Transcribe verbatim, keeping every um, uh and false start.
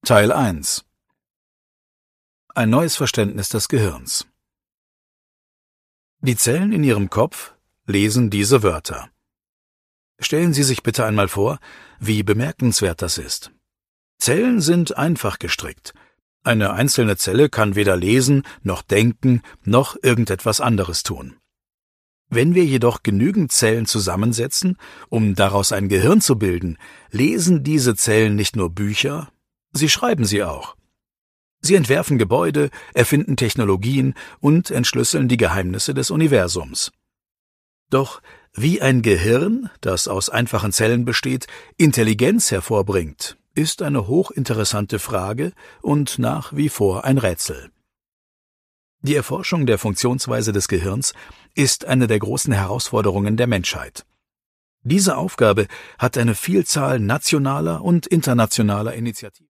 Teil eins. Ein neues Verständnis des Gehirns. Die Zellen in Ihrem Kopf lesen diese Wörter. Stellen Sie sich bitte einmal vor, wie bemerkenswert das ist. Zellen sind einfach gestrickt. Eine einzelne Zelle kann weder lesen, noch denken, noch irgendetwas anderes tun. Wenn wir jedoch genügend Zellen zusammensetzen, um daraus ein Gehirn zu bilden, lesen diese Zellen nicht nur Bücher, sie schreiben sie auch. Sie entwerfen Gebäude, erfinden Technologien und entschlüsseln die Geheimnisse des Universums. Doch wie ein Gehirn, das aus einfachen Zellen besteht, Intelligenz hervorbringt, ist eine hochinteressante Frage und nach wie vor ein Rätsel. Die Erforschung der Funktionsweise des Gehirns ist eine der großen Herausforderungen der Menschheit. Diese Aufgabe hat eine Vielzahl nationaler und internationaler Initiativen